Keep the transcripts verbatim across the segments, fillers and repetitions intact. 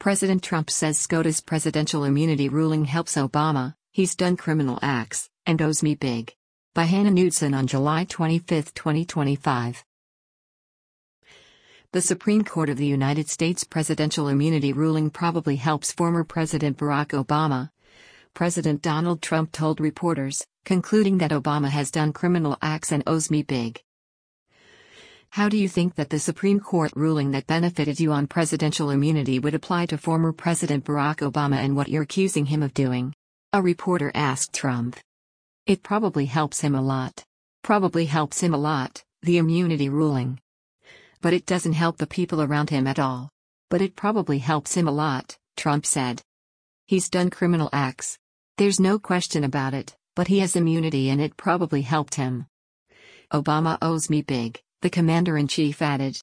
President Trump says SCOTUS presidential immunity ruling helps Obama, he's done criminal acts, and owes me big. By Hannah Knudsen on July twenty-fifth, twenty twenty-five. The Supreme Court of the United States presidential immunity ruling probably helps former President Barack Obama, President Donald Trump told reporters, concluding that Obama has done criminal acts and owes me big. How do you think that the Supreme Court ruling that benefited you on presidential immunity would apply to former President Barack Obama and what you're accusing him of doing? A reporter asked Trump. It probably helps him a lot. Probably helps him a lot, the immunity ruling. But it doesn't help the people around him at all. But it probably helps him a lot, Trump said. He's done criminal acts. There's no question about it, but he has immunity and it probably helped him. Obama owes me big, the commander-in-chief added.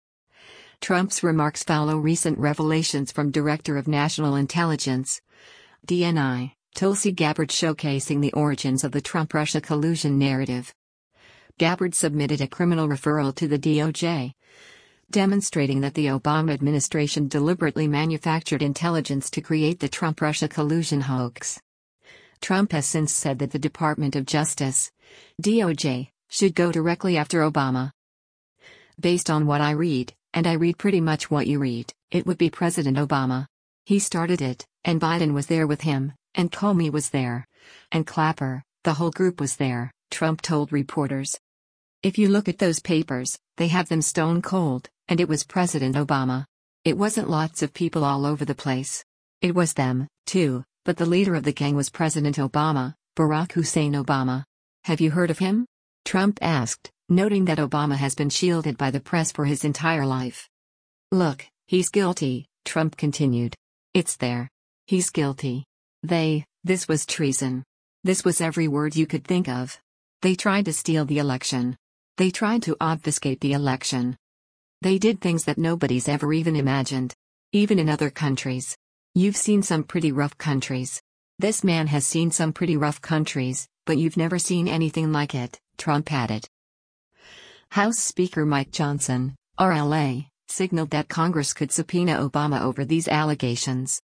Trump's remarks follow recent revelations from Director of National Intelligence, D N I, Tulsi Gabbard, showcasing the origins of the Trump-Russia collusion narrative. Gabbard submitted a criminal referral to the D O J, demonstrating that the Obama administration deliberately manufactured intelligence to create the Trump-Russia collusion hoax. Trump has since said that the Department of Justice, D O J, should go directly after Obama. Based on what I read, and I read pretty much what you read, it would be President Obama. He started it, and Biden was there with him, and Comey was there, and Clapper, the whole group was there, Trump told reporters. If you look at those papers, they have them stone cold, and it was President Obama. It wasn't lots of people all over the place. It was them, too, but the leader of the gang was President Obama, Barack Hussein Obama. Have you heard of him? Trump asked, noting that Obama has been shielded by the press for his entire life. Look, he's guilty, Trump continued. It's there. He's guilty. They, this was treason. This was every word you could think of. They tried to steal the election. They tried to obfuscate the election. They did things that nobody's ever even imagined. Even in other countries. You've seen some pretty rough countries. This man has seen some pretty rough countries, but you've never seen anything like it, Trump added. House Speaker Mike Johnson, R L A, signaled that Congress could subpoena Obama over these allegations.